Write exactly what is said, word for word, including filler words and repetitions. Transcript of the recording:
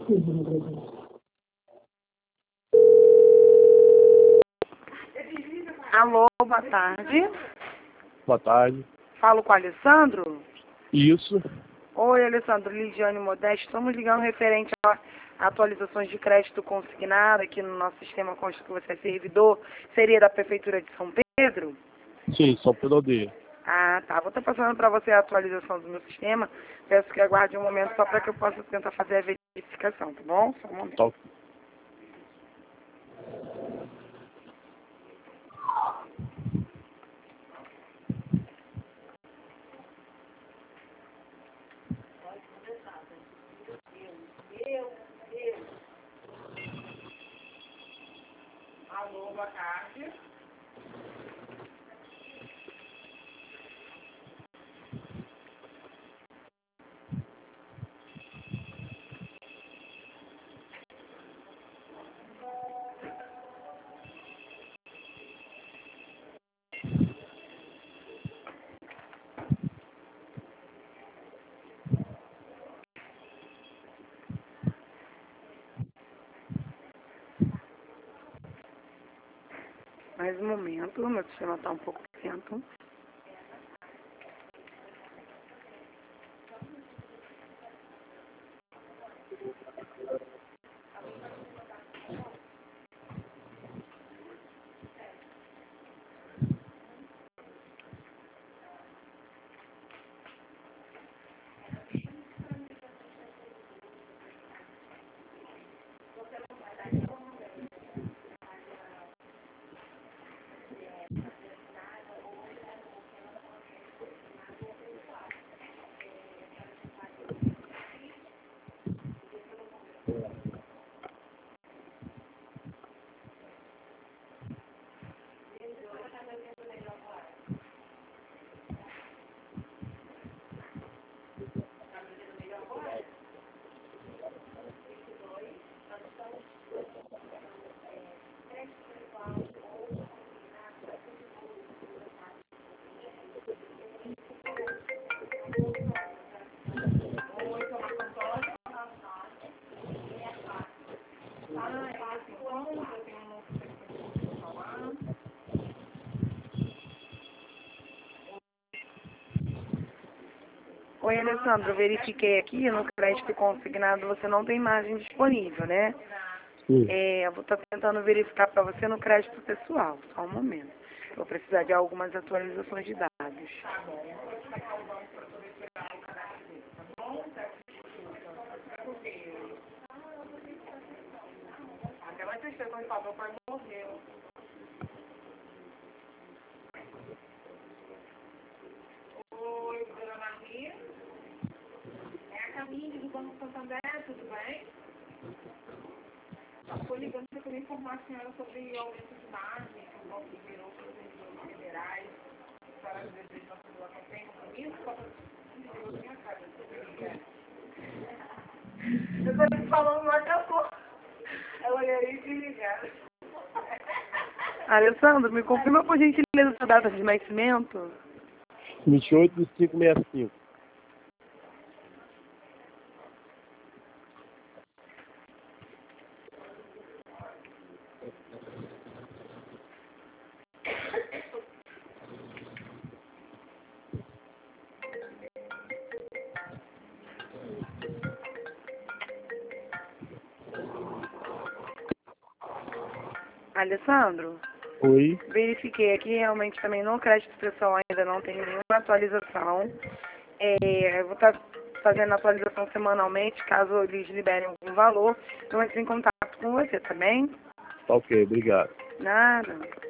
Alô, boa tarde. Boa tarde. Falo com o Alessandro? Isso. Oi, Alessandro, Lidiane Modesto. Estamos ligando referente a atualizações de crédito consignado aqui no nosso sistema, consta que você é servidor. Seria da Prefeitura de São Pedro? Sim, São Pedro Aldeia. Ah, tá. Vou estar passando para você a atualização do meu sistema. Peço que aguarde um momento só para que eu possa tentar fazer a verificação, tá bom? Só um momento. Tá. Alô, boa tarde. Mais um momento, meu sistema está um pouco lento. Oi, Alessandro, eu verifiquei aqui no crédito consignado, você não tem margem disponível, né? Sim. É, eu vou estar tentando verificar para você no crédito pessoal, só um momento. Vou precisar de algumas atualizações de dados. Aquela tristeza quando falou para morrer. Oi, dona Maria. É a Camille do Banco Santander, tudo bem? Estou ligando para poder informar a senhora sobre o aumento de margem que o banco liberou para os servidores federais. A senhora deseja uma simulação sem compromisso? Só para desligou da minha casa. Eu estou te falando uma canção. Eu olhei e desligaram. Alessandro, me confirma por gentileza a data de nascimento? vinte e oito de cinco sessenta e cinco. Alessandro, Oi. verifiquei aqui, realmente também no crédito pessoal ainda não tem nenhuma atualização. É, eu vou estar fazendo atualização semanalmente, caso eles liberem algum valor, eu entro em contato com você, tá bem? Tá ok, obrigado. Nada.